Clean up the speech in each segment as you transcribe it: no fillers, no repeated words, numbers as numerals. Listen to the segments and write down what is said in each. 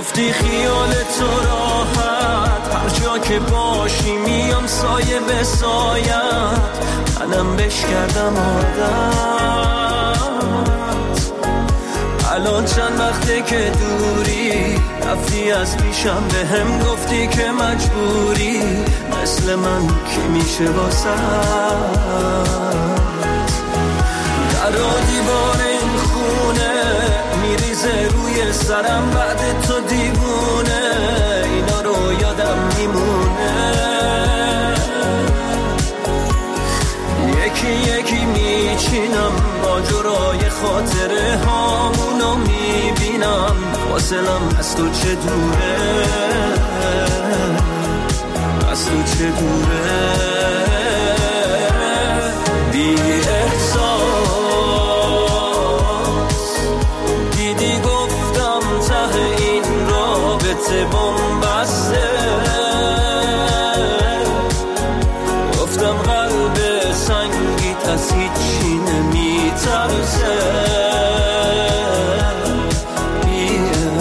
گفتی خیال تو راحت، هر جا که باشی میام سایه به سایت، منم بش کردم عادت. الان چند وقته که دوری، رفتی از پیشم به هم گفتی که مجبوری، مثل من کی میشه واسه در دیوار این خونه میریزه روی سرم بعد تو دیوونه، اینا رو یادم میمونه، یکی یکی میچینم ماجرای خاطره هامونو میبینم، فاصلم از تو چه دوره، از تو چه دوره. بی احساس دیدی گفتم ته این رابطه بن‌بسته، گفتم قلب سنگیت از هیچی نمیترسه. بی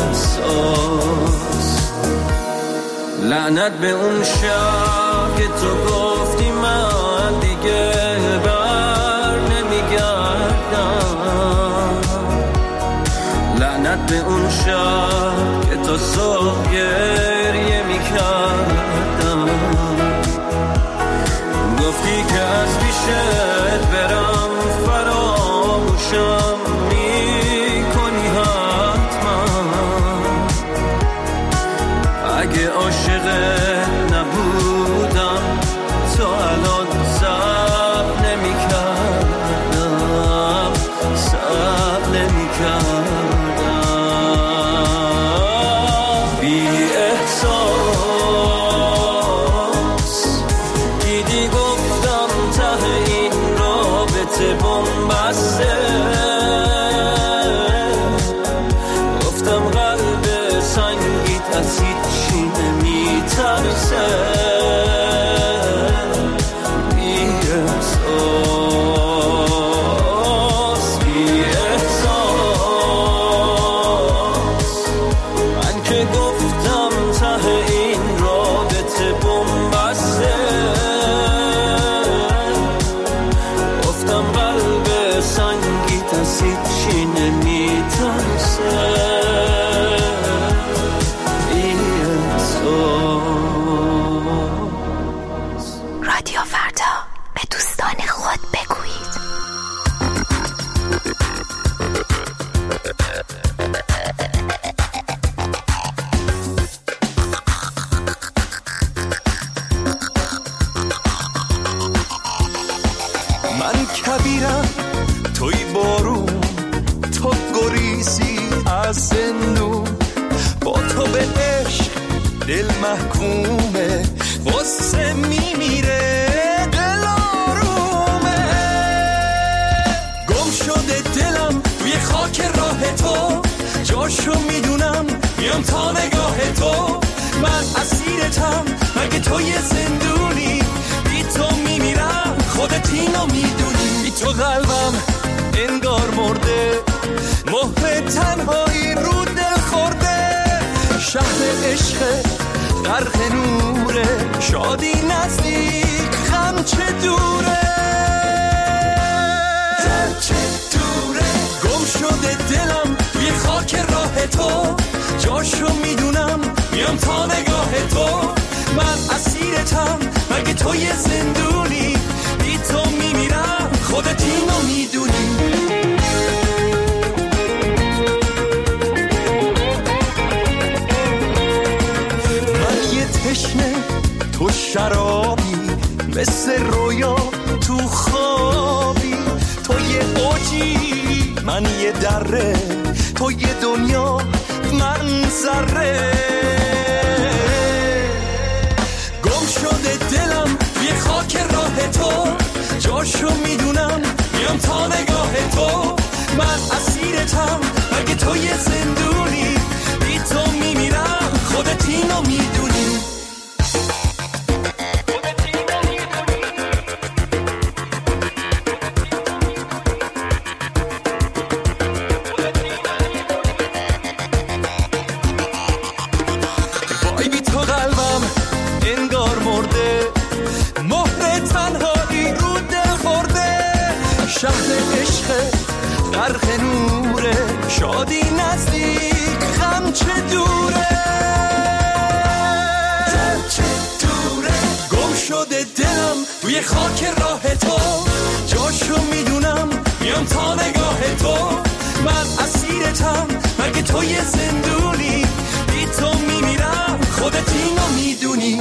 احساس لعنت به اون شب که تو گفتی من دیگه بر نمیگردم، لعنت به اون شب که تو صبح گریه میکردم، گفتی که از پیشت برم فراموشم میکنی حتما، اگه عاشقت نبودم تو الان صبر نمیکردم، صبر نمیکردم. بی احساس دیدی گفتم ته این رابطه بن‌بسته، گفتم قلب سنگیت از هیچی نمیترسه. بی احساس بی احساس من که گفتم ته این رابطه بن‌بسته، گفتم قلب سنگیت از هیچی نمیترسه. رادیو فردا، به دوستان خود بگویید. من کبیرم توی بارون، تو گریزی از زندون، با تو به عشق دل محکومه، واسه میمیره دل آرومه. گم شده دلم توی خاک راه تو، جاشو میدونم میام تا نگاه تو، من اسیرتم مگه تو یه زندونی، بی تو میمیرم خودت اینو میدونی. بی تو قلبم انگار مرده، مهر تنهایی رو دل خورده، شهر عشق غرق نوره، شادی نزدیک غم چه دوره، چه دوره. گم شده دلم توی خاک راه تو، جاشو میدونم میام تا نگاه تو، من اسیرتم مگه تو یه زندونی، بی تو میمیرم خودت اینو میدونی. من یه تشنه تو شرابی، مثل رویا تو خوابی، تو یه اوجی من یه دره، تو یه دنیا من ذره. گم شده دلم یه خاک راه تو، جاشو میدونم میام تا نگاه تو، من اسیرتم مگه تو یه زندونی، بی تو میمیرم خودت اینو میدونی. عشق غرق نوره، شادی نزدیک غم چه دوره، چه دوره. گم شده دلم توی خاک راه تو، جاشو میدونم میام تا نگاه تو. من اسیرتم مگه تو یه زندونی، بی تو میمیرم خودت اینو میدونی.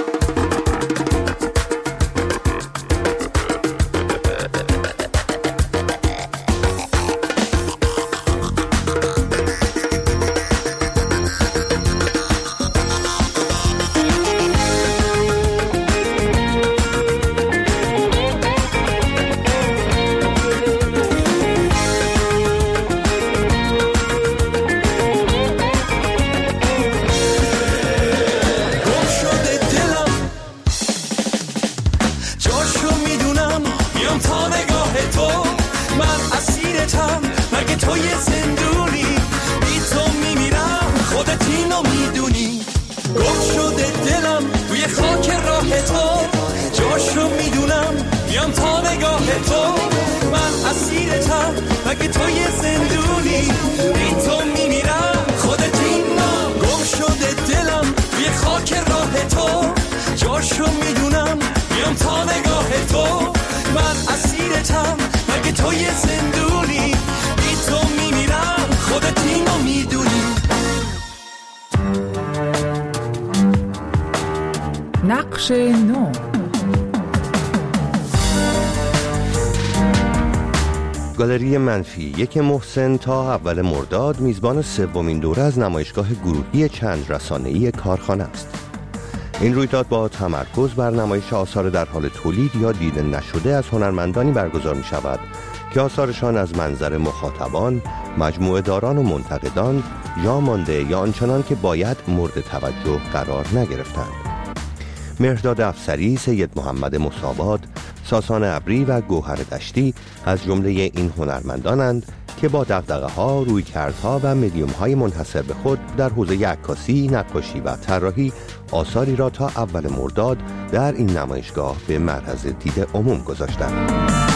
نقش نو. گالری منفی یک محسن تا اول مرداد میزبان سومین دوره از نمایشگاه گروهی چند رسانه‌ای کارخانه است. این رویداد با تمرکز بر نمایش آثار در حال تولید یا دیده نشده از هنرمندانی برگزار می شود که آثارشان از منظر مخاطبان، مجموعه داران و منتقدان جا مانده یا آنچنان که باید مورد توجه قرار نگرفتند. مهرداد افسری، سید محمد مصابات، ساسان ابری و گوهر دشتی از جمله این هنرمندانند که با دغدغه‌ها، رویکردها و مدیوم‌های منحصر به خود در حوزه عکاسی، نقاشی و طراحی آثاری را تا اول مرداد در این نمایشگاه به معرض دید عموم گذاشتند.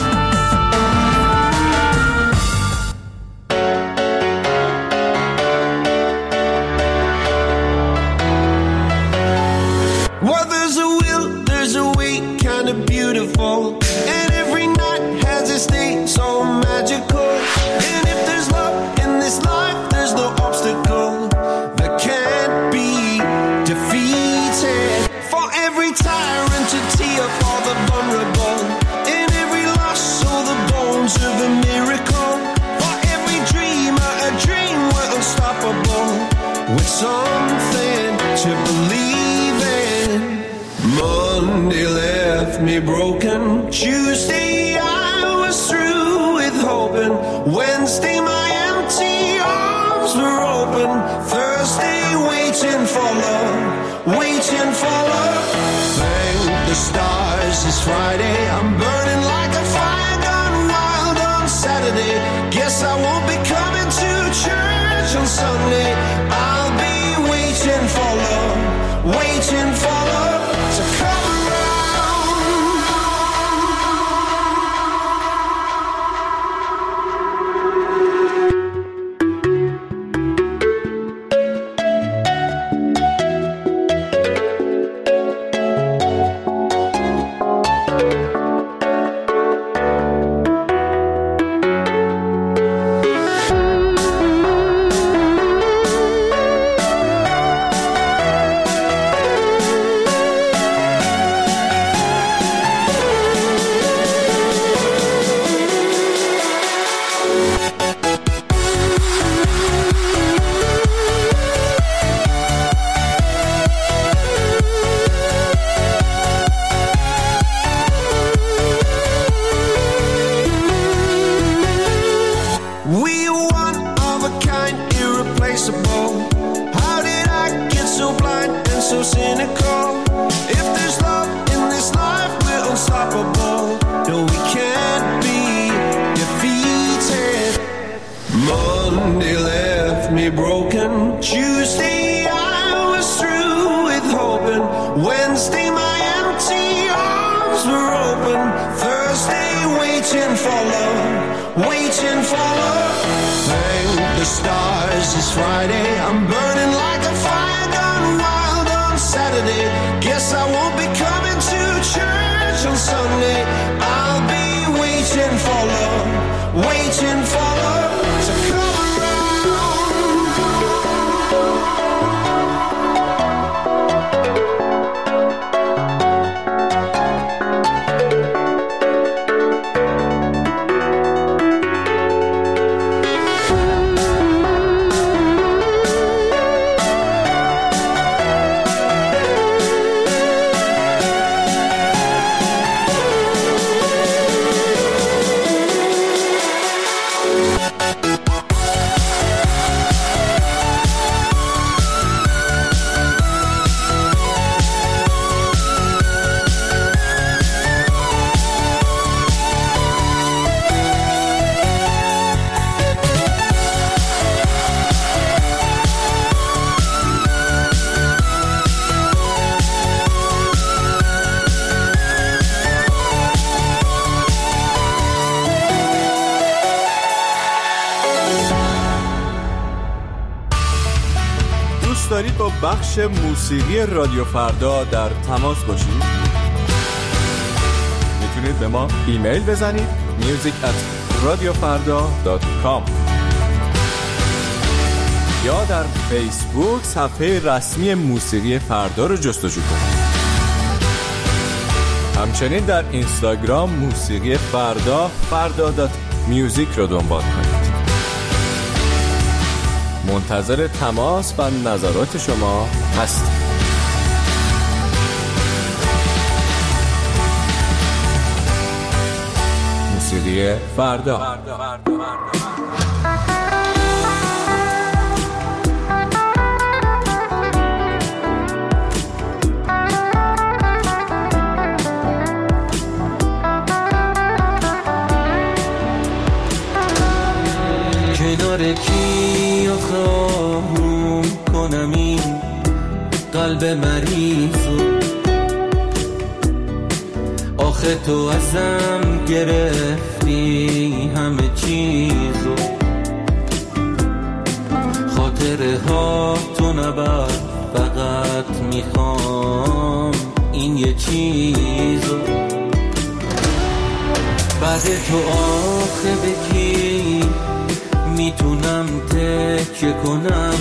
Broken Tuesday, I was through with hoping. Wednesday, my empty arms were open. Thursday, waiting for love, waiting for love. Thank the stars, it's Friday. I'm burning like a fire gone wild on Saturday. Guess I won't be coming to church on Sunday. I'll be waiting for love, waiting for love to come. waiting for love, waiting for love. Thank the stars, it's Friday. I'm burning like a fire gone wild on Saturday. Guess I won't be coming to church on Sunday. I'll be waiting for love, waiting for love to come around. دارید با بخش موسیقی رادیو فردا در تماس باشید؟ میتونید به ما ایمیل بزنید music@radiofarda.com یا در فیسبوک صفحه رسمی موسیقی فردا رو جستجو کنید. همچنین در اینستاگرام موسیقی فردا farda.music رو دنبال کنید. منتظر تماس و نظرات شما هستیم. موسیقی فردا. کنار کی آخام کنم این قلب مریضو، آخه تو ازم گرفتی همه چیزو، خاطره ها تو نبر، فقط میخوام این یه چیزو، بعد تو آخه بکی میتونم تکیه کنم،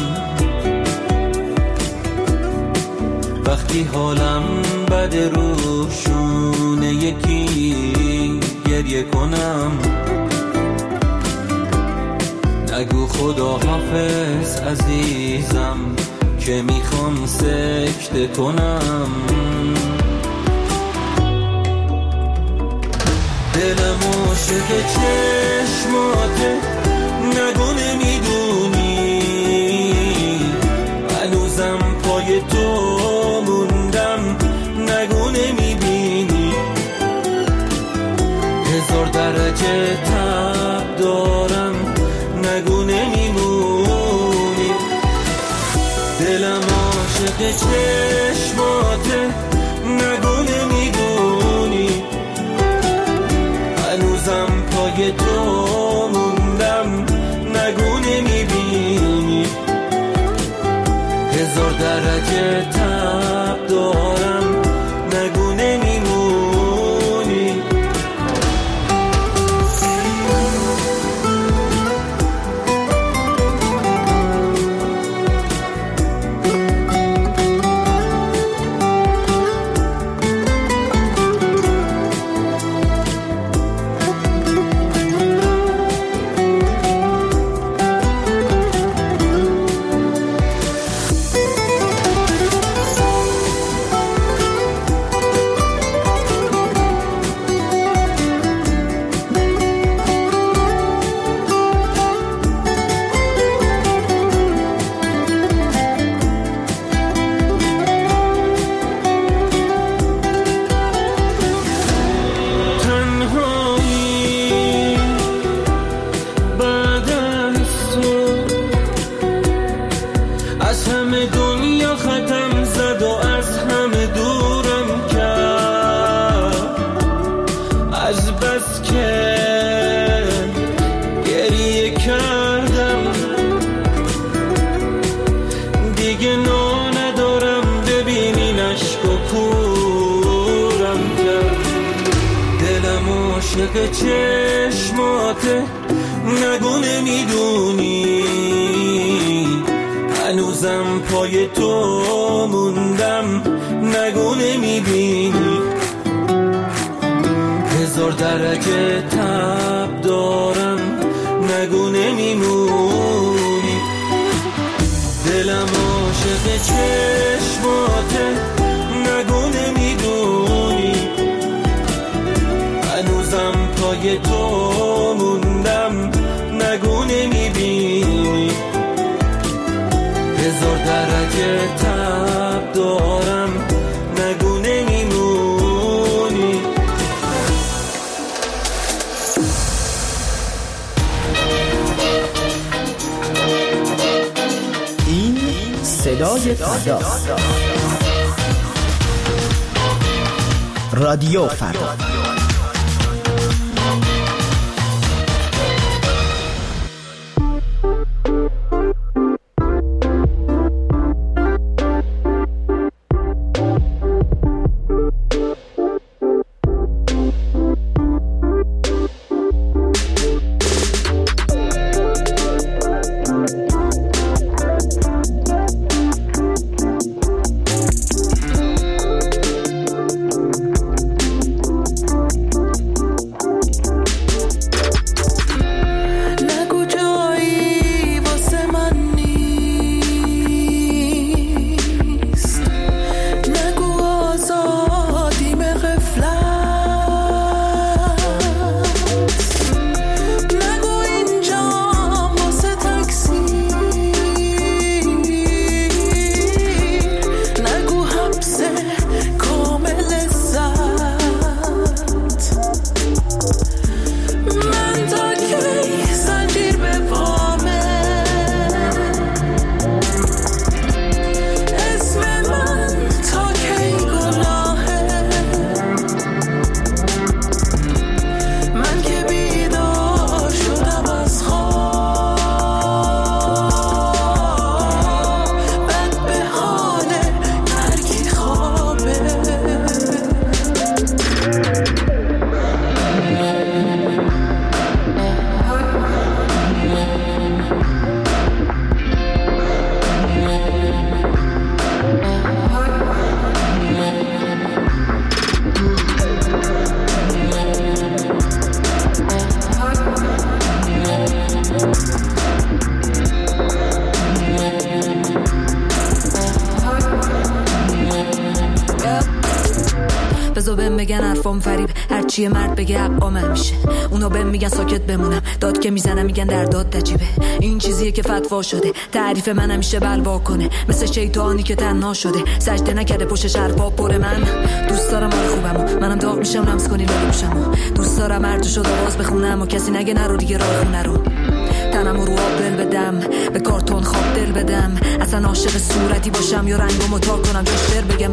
وقتی حالم بده روشونه یکی گریه کنم، نگو خدا حافظ عزیزم که میخوام سکته کنم، دلم عاشق چشماته، نگو نمیدونی هنوزم پای تو موندم، نگو نمیبینی 1000 درجه تب دارم، نگو نمیمونی، دلم عاشق چشماته، نگو نمیدونی هنوزم پای تو موندم، نگو نمیبینی 1000 درجه تب دارم، نگو نمیمونی. درجه گریه کردم، دیگه نا ندارم ببینین اشک و کورم کرد. دلم عاشق چشماته، نگو نمیدونی هنوزم پای تو موندم، نگو نمیبینی 1000 درجه تب دارم، نگو نمیمونی. دلم عاشق چشماته، نگو نمیدونی هنوزم پای تو موندم، نگو نمیبینی 1000 درجه تب دارم، نگو نمیمونی. این صدای فردا، رادیو فردا. بگن حرفام فریب، هرچی مرد بگه حقامم میشه. اونا بهم میگن ساکت بمونم، داد که میزنم میگن در داد نجیبه. این چیزیه که فتوا شده، تعریف من همیشه بلوا کنه، مثل شیطانی که تنها شده، سجده نکرده پشت حرفا پر. من دوست دارم حال خوبمو، منم داغ میشم لمس کنی لاله میشمو. دوست دارم هر شد آواز بخونم و کسی نگه نرو دیگه راه خونه رو. تنمو رو آب دل بدم، به کارتون خواب دل بدم، اصلا عاشق صورتی باشم یا رنگمو تا کنم، جا شعر بگم.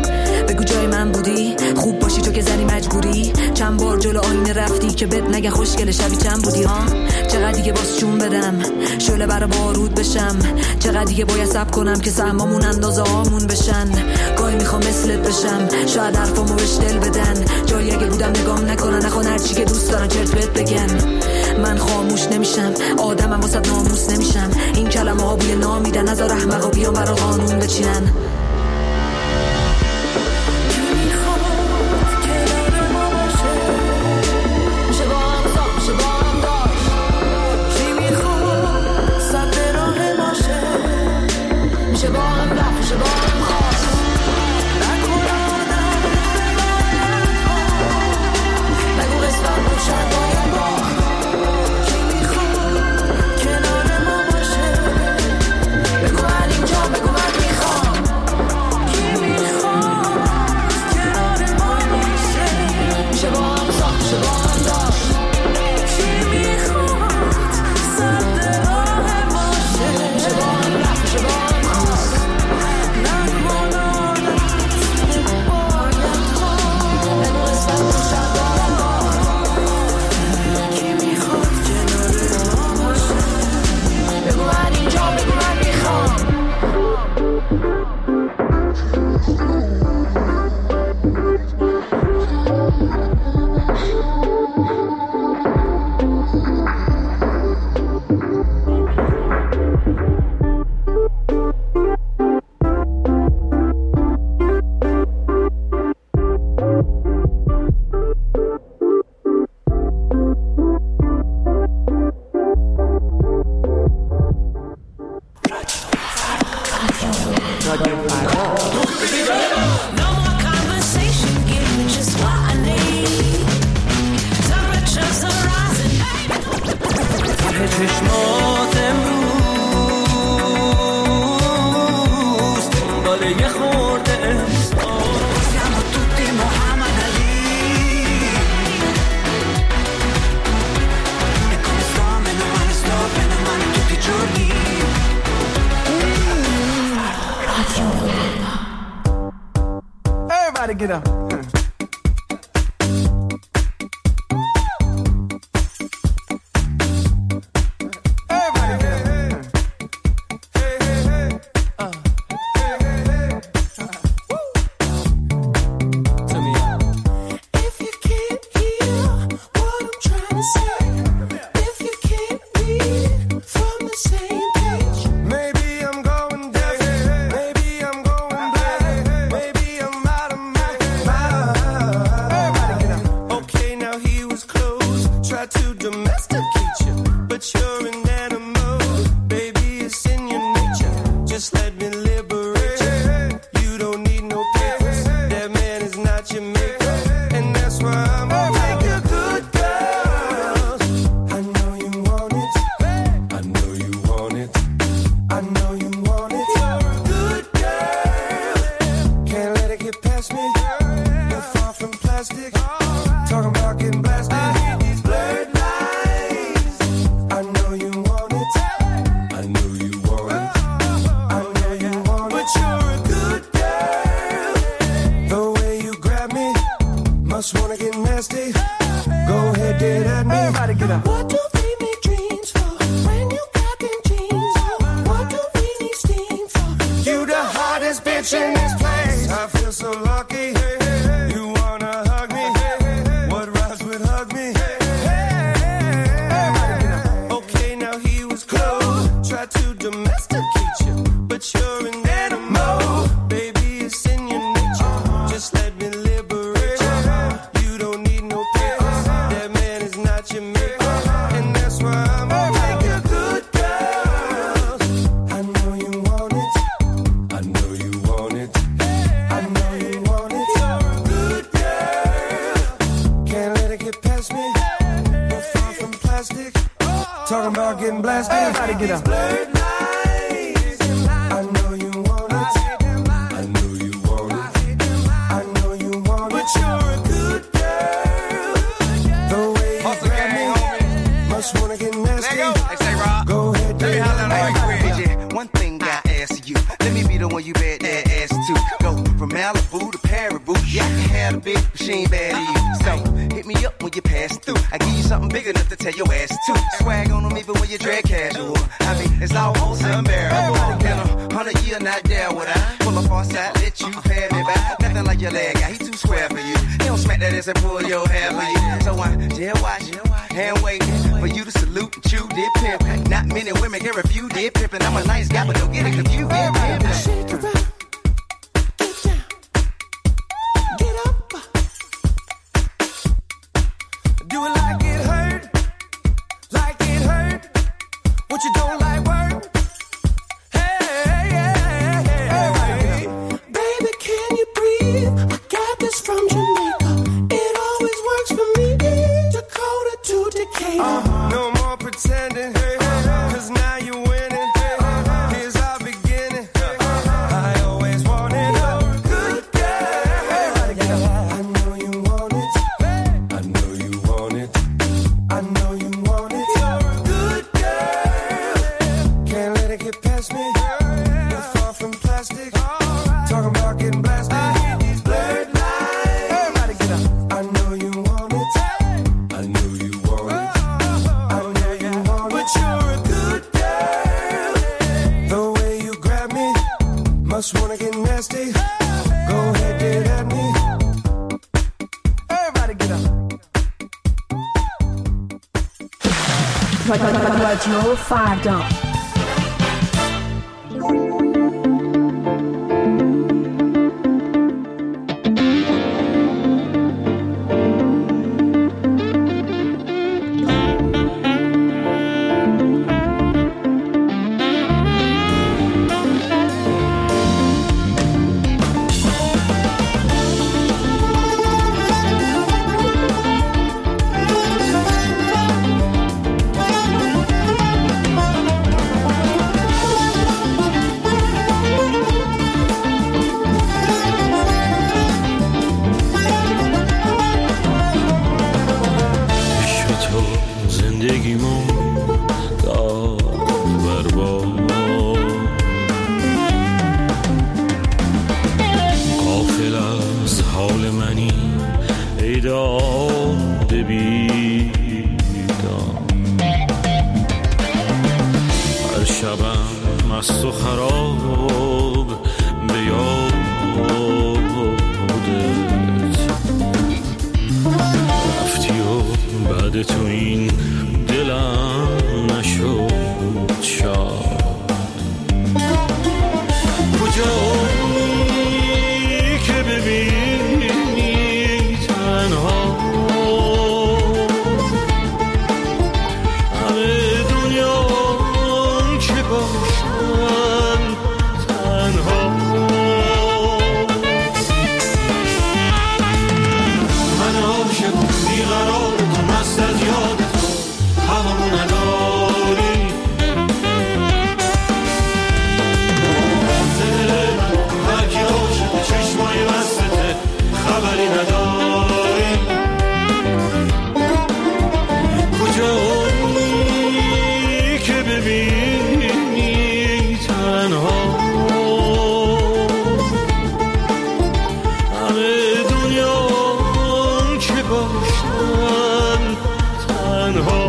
بگو جای من بودی، خوب باشی تو که زنی مجبوری. چند بار جلو آینه رفتی که بد نگه خوشگل شبی چند بودی ها. چقدر دیگه باز چون بدم، شعله بر بارود بشم. چقدر دیگه باید صبر کنم که سهمامون اندازه هامون بشن. گاهی میخوام مثلت بشم، شاید حرفامو بهش دل بدن. جایی اگه بودم نگام نکنن، نخوان هرچی که دوست دارن چرت بهت بگن. من خاموش نمیشم، آدمم واسه ناموس نمیشم. این کلمه ها بوی نامیدن، نذار احمقا بیان برا قانون بچینن. get up. رادیو فردا. مست و خراب به یادت رفتی و بعد تو این دلم نشد شاد. کجایی که ببینی تنها همه دنیا که باشن تنها. من عاشق بیقرار تو مست از یاد تو هوامو نداری هرکی عاشق چشمای بستته خبری نداری. کجایی که ببینی تنها همه دنیا که باشن تنها.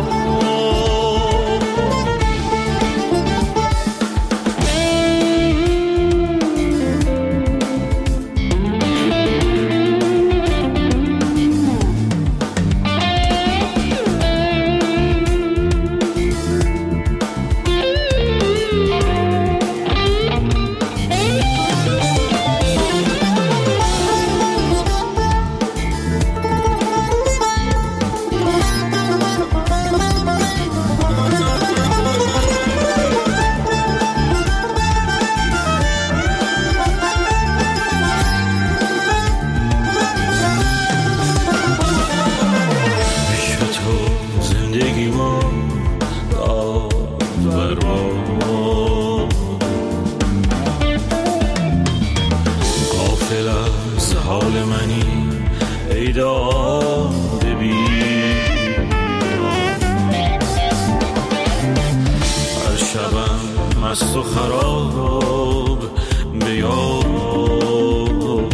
مست و خراب به یادت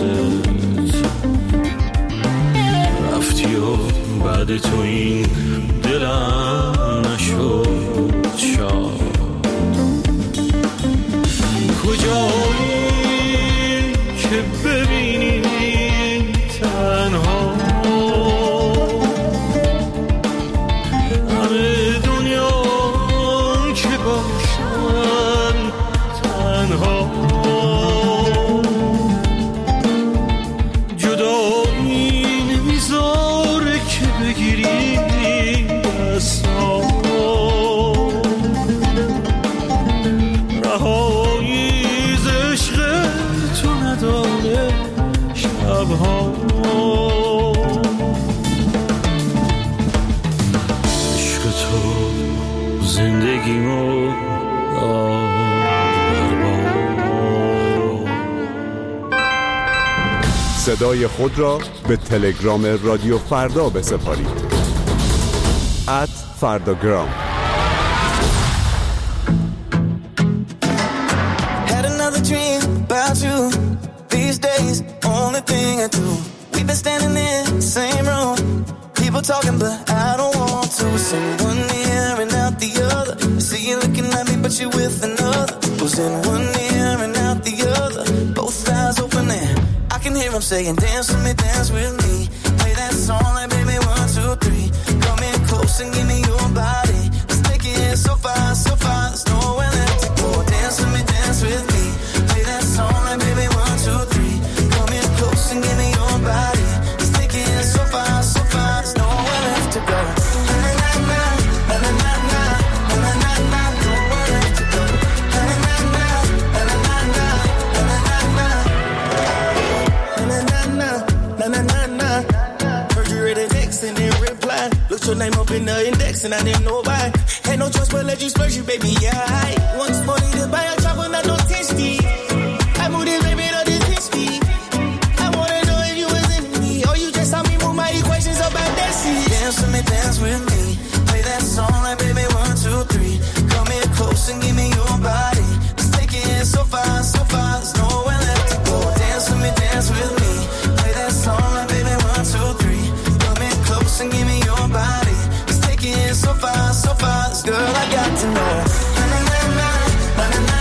رفتی و بعد تو این دلم نشد شاد. کجایی که ببینی تنها همه دنیا که باشن تنها. جدایی نمیذاره که بگیری دستام رهایی ز عشق تو نداره شبها. عشق تو زندگیمو صدای خود را به تلگرام رادیو فردا بسپارید. @فرdagram. Had another dream about you. These days, only thing I do. We've been standing in the same room. People talking, but I don't want to. Sing one ear and out the other. See you looking at me, but you with another. Who's in one ear and out the other? Both eyes open and I can hear him saying, dance with me, dance with me. Play that song like baby 1, 2, 3. Come in close and give me your body. Let's take it so far, so far. There's nowhere left to go. Dance with me, dance with me. Play that song like baby 1, 2, 3. Come in close and give me your body. Let's take it so far, so far. There's nowhere left to go. Your name up in the index and I didn't know why. Ain't no choice but let you splurge you, baby, yeah. Once more need to buy a chopper, not no tasty. I moved this baby to this history. I wanna know if you was in me or you just saw me move my equations up at that seat. Dance with me, dance with me. Play that song like baby 1, 2, 3. Come in close and give me your body. Let's take it so far, so far. There's nowhere left to go. Dance with me, dance with me. Play that song like baby 1, 2, 3. Come in close and give me your body. Let's take it so far, so far. This girl I got to know. Na na na na na na.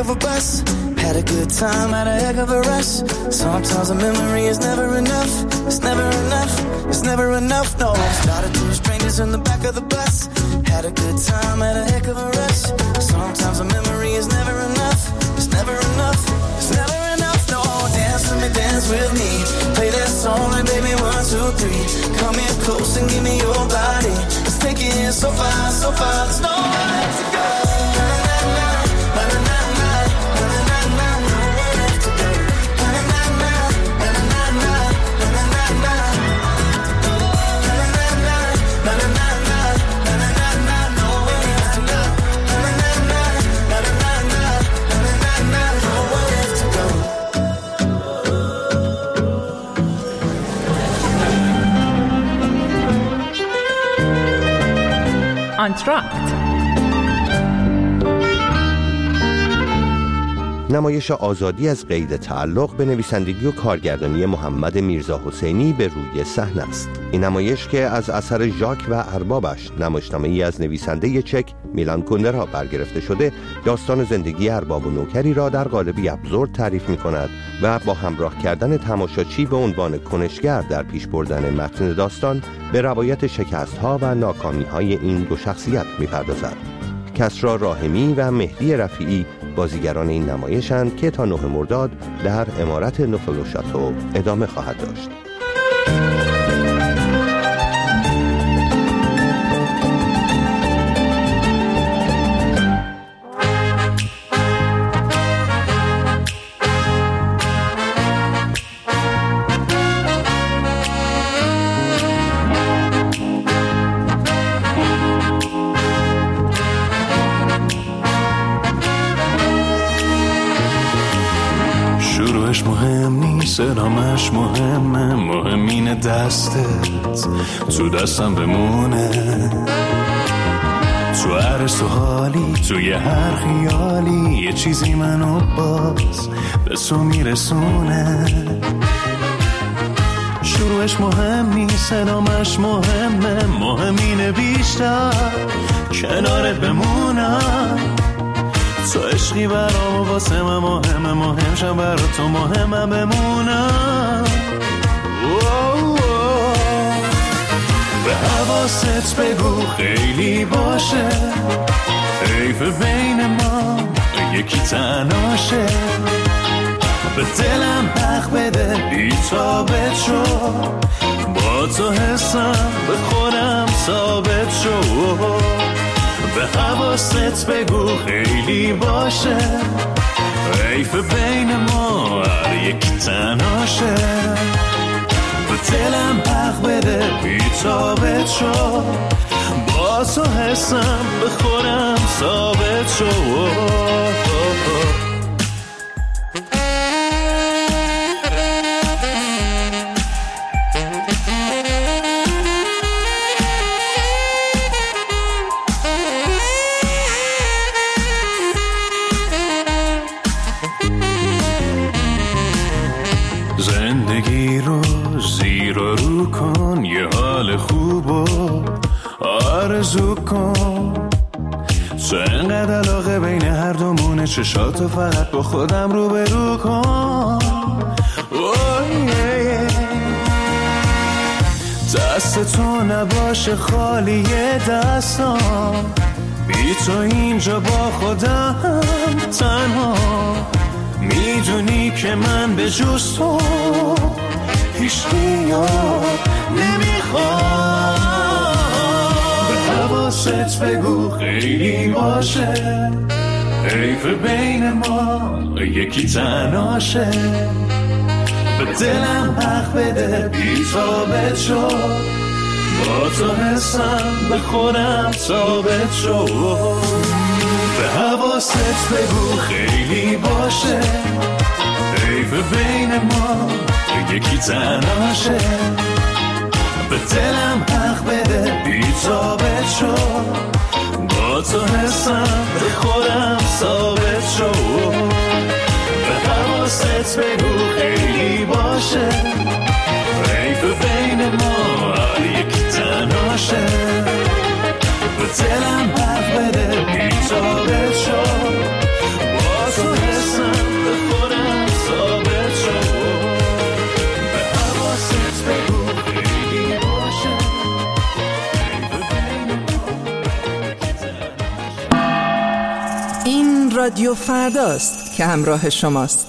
of a bus. Had a good time, had a heck of a rush. Sometimes a memory is never enough. It's never enough, it's never enough, no. Started two strangers in the back of the bus. Had a good time, had a heck of a rush. Sometimes a memory is never enough. It's never enough, it's never enough, no. Dance with me. Play that song like baby 1, 2, 3. Come here close and give me your body. Let's take it so far, so far. There's nowhere to go. آنتراکت، نمایش آزادی از قید تعلق به نویسندگی و کارگردانی محمد میرزا حسینی به روی صحنه است. این نمایش که از اثر ژاک و اربابش، نمایشنامه‌ای از نویسنده چک میلان کوندرا برگرفته شده، داستان زندگی ارباب و نوکری را در قالبی ابزورد تعریف می‌کند و با همراه کردن تماشاچی به عنوان کنشگر در پیش بردن متن داستان به روایت شکست‌ها و ناکامی‌های این دو شخصیت می‌پردازد. کسری راحمی و مهدی رفیعی بازیگران این نمایشند که تا 9 مرداد در عمارت نوفل شاتو ادامه خواهد داشت. مهم نیست، ادامش مهمه، مهمین دستت تو دستم بمونه، تو هر سوالی، توی هر خیالی یه چیزی منو باز به تو میرسونه. شروعش مهم نیست، ادامش مهمه، مهمین بیشتر کنارت بمونم. تو عشقی برام واسه من مهمه، مهم شم برا تو مهمه بمونم. به حواست بگو خیلی باشه، حیف بین ما یکی تناشه. به دلم حق بده بی‌تابت شو، با تو حسم به خودم ثابت شو. به حواست بگو خیلی باشه، حیف بین ما هر یک تناشه. به دلم حق بده بی‌تابت شو، با تو حسم به خودم ثابت شو. زندگی رو زیر و رو کن، یه حال خوب و آرزو کن. تو انقدر علاقه بین هر دومونه، چشاتو فقط با خودم رو برو کن. دست تو نباشه خالی دستام، بی تو اینجا با خودم تنها. میدونی که من به جز تو هیچکی نمیخوام. به حواست بگو خیلی باشه، حیف بین ما یکی تناشه. به دلم حق بده بی‌تابت شو، با تو حسم به خودم ثابت شو. به حواست بگو خیلی باشه، حیف بین ما یکی تناشه. به دلم حق بده بی‌تابت شو، با تو حسم به خودم ثابت شو. به حواست بگو خیلی باشه، حیف بین ما هر یکی تناشه. به دلم حق بده بی‌تابت شو، با تو رادیو فرداست که همراه شماست.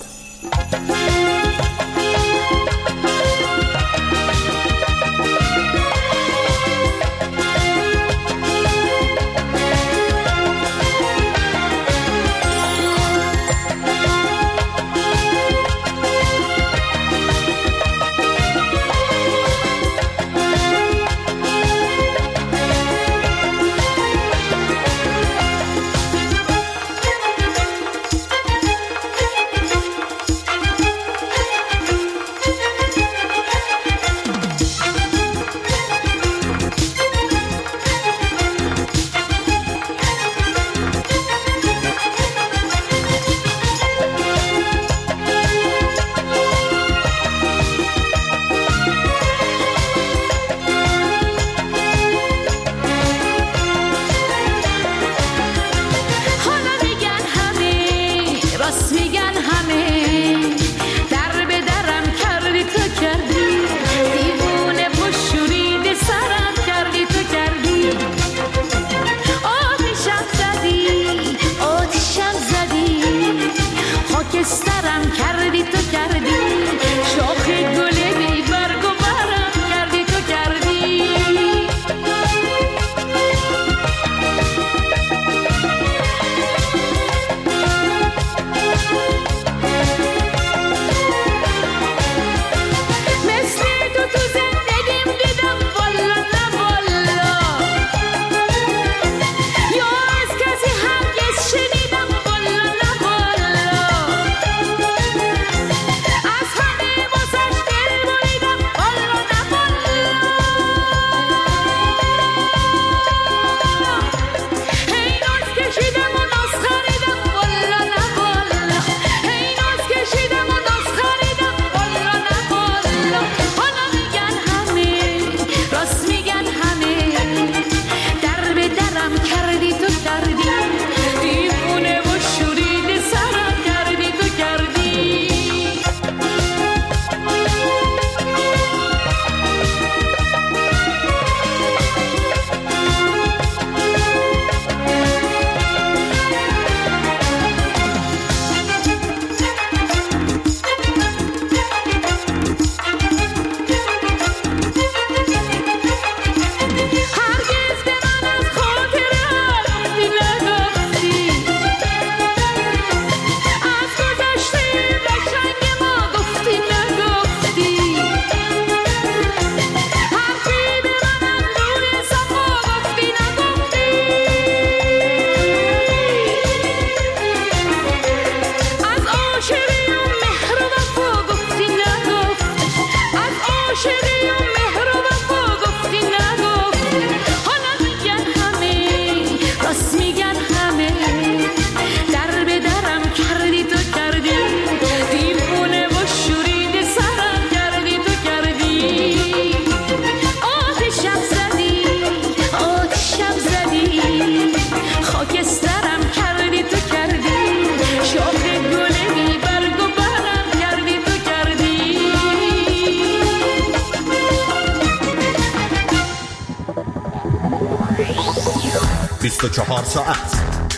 ساعت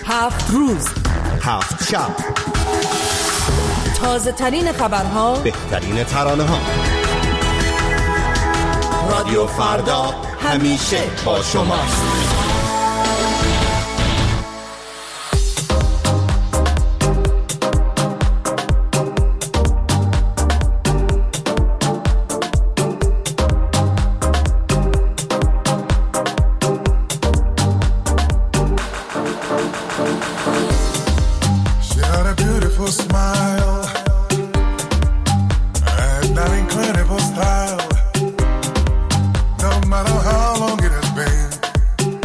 7 روز 7 شب، تازه ترین خبرها، بهترین ترانه ها. رادیو فردا همیشه با شماست. No matter how long it has been,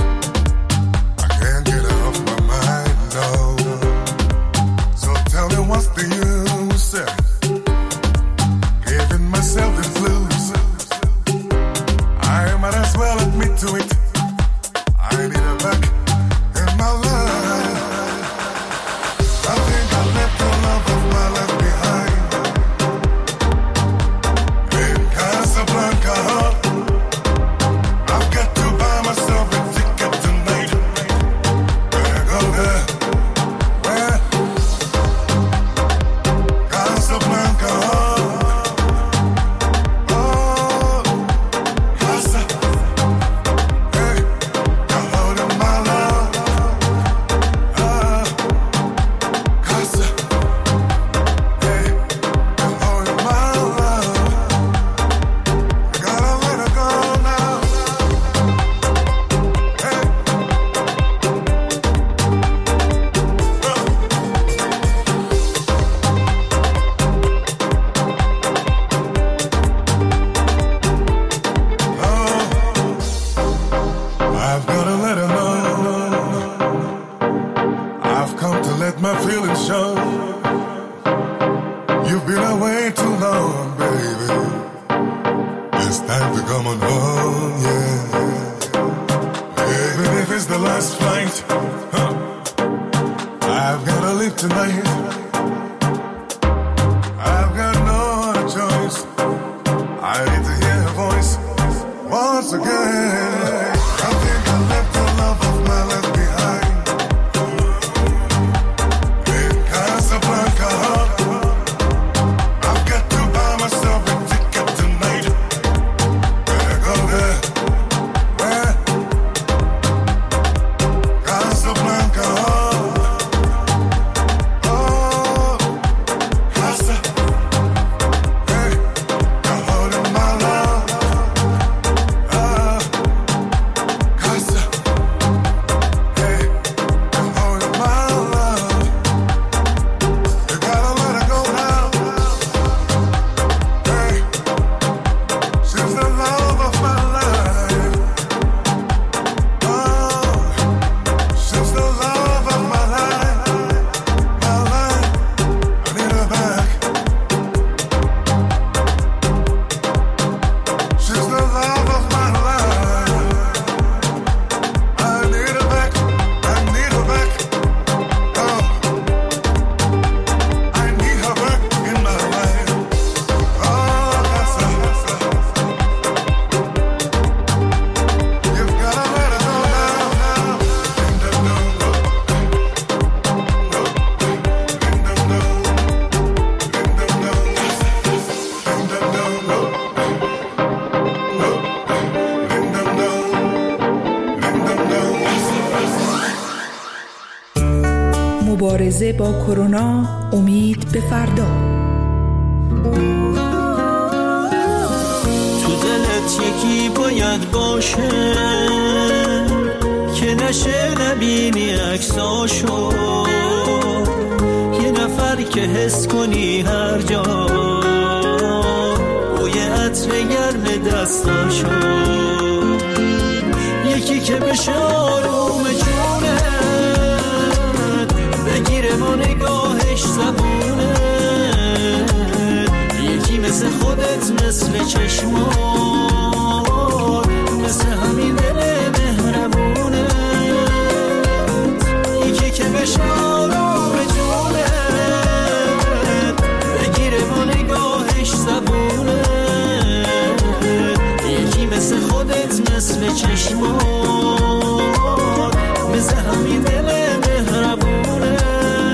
been away too long, baby. It's time to come on home, yeah. Even if it's the last flight, I've gotta leave tonight. I've got no other choice. I need to hear her voice once again. I think I left the love of my life behind in Casablanca. I've got to buy myself a ticket tonight. Better go there. Where? Casablanca. Oh, Casa. Hey, you're holding my love. Casa. Hey, you're holding my love. You gotta let her go now. Hey, she's the love of my life. Oh, she's the love of my life. My life, I need her back. She's the love of my life. I need her back. I need her back. Oh, I need her back in my life. Oh, Casa. You've gotta let her go now. مبارزه با کرونا، امید به فردا. تو دلت یکی باید باشه که نشه نبینی عکساشو، یه نفر که حس کنی هر جا بوی عطر گرم دستاشو، یکی که بشه آروم جونت بگیره با نگاهش زبونت، یکی مثل خودت مثل چشمات مثل همین دل مهربونت، یکی که بشه آروم جونت بگیره با نگاهش زبونت، یکی مثل خودت مثل چشمات مثل همین دل مهربونت.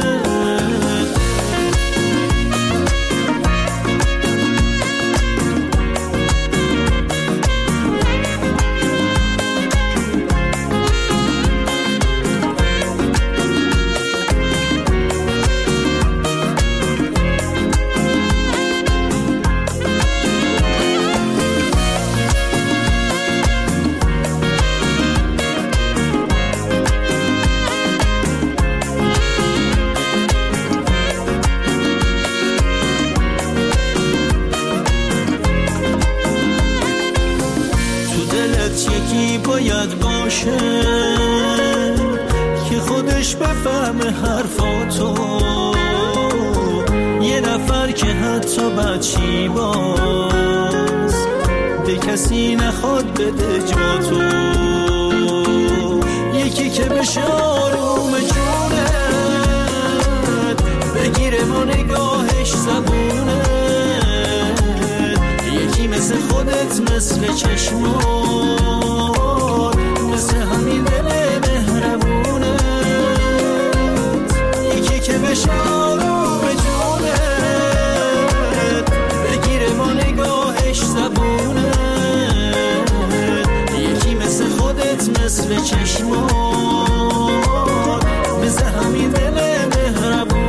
باید باشه که خودش بفهمه حرفاتو، یه نفر که حتی بچی باز به کسی نخواد بده جاتو، یکی که بشه آروم جونت بگیره ما نگاهش زبونت، یکی مثل خودت مثل چشمات مثل همین دل مهربونت، یکی که بشه آروم جونت بگیره با نگاهش زبونت، یکی مثل خودت مثل چشمات مثل همین دل مهربونت.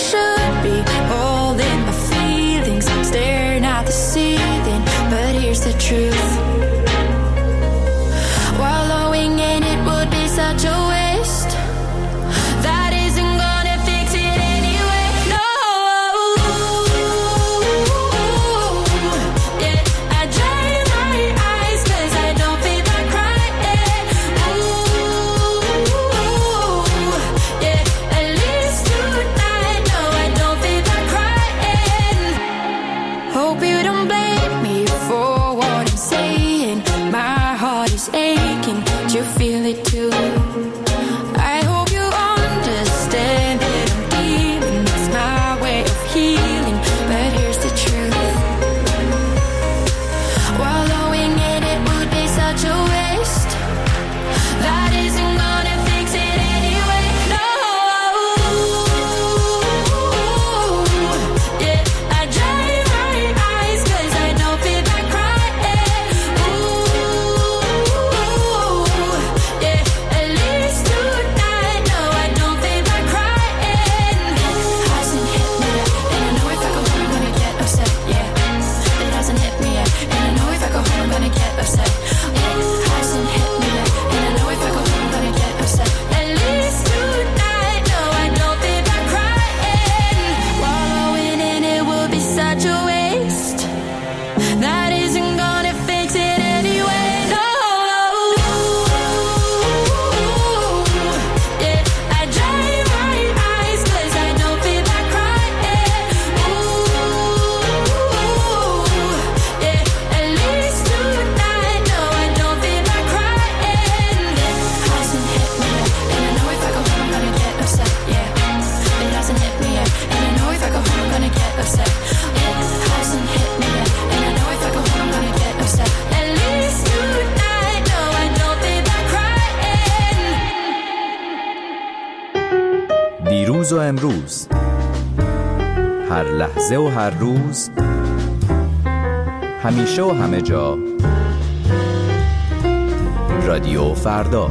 should be holding my feelings, staring at the ceiling, but here's the truth. Wallowing in it would be such a waste. That isn't gonna fix it anyway. No. Yeah, I dry my eyes 'cause I don't feel like crying. Ooh, yeah, at least tonight. No, I don't feel like crying. Hope you don't blame me for what I'm saying. My heart is aching. Do you feel it too? I hope you understand that I'm dealing. It's my way of healing, but here's the truth. Wallowing in it would be such a waste. That isn't gonna fix it anyway. No. Yeah, I dry my eyes 'cause I don't feel like crying. Ooh, yeah, at least tonight. No, I don't feel like crying. Hasn't hit me yet, and I know if I go home I'm gonna get upset. Yeah, it hasn't hit me yet, and I know if I go home I'm gonna get upset. It hasn't hit me yet, and I know if I go home I'm gonna get upset. At least tonight. No, I don't feel like crying. Wallowing in it will be such a waste. That isn't gonna fix it anyway. No. Yeah, I dry my eyes 'cause I don't feel like crying. Ooh, yeah, at least tonight. No, I don't feel like crying. It hasn't hit me yet, and I know if I go home I'm gonna get upset. Yeah, it hasn't hit me yet, and I know if I go home I'm gonna get upset. It hasn't hit me yet, and I know if I go home I'm gonna get upset. At least tonight. No, I don't feel like crying. دیروز و امروز، هر لحظه و هر روز، همیشه و همه جا، رادیو فردا.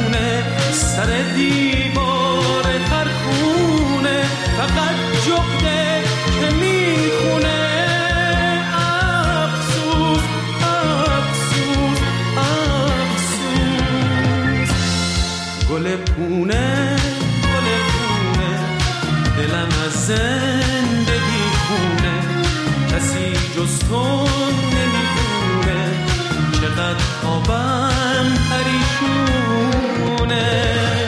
سر دیوار پرخونه فقط جغد تو نمیدونه چقدر خوابم پریشونه.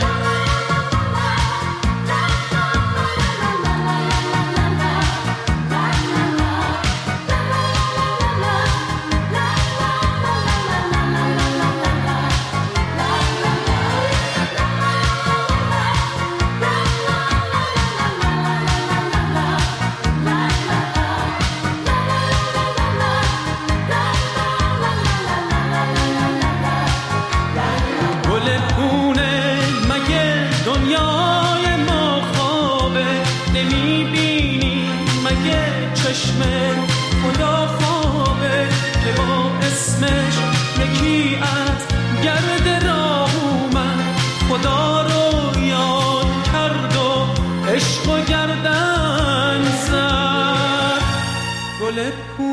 خدا خوابه که با اسمش یکی از گرد راه اومد، خدا رو یاد کرد و عشق و گردن زد. گل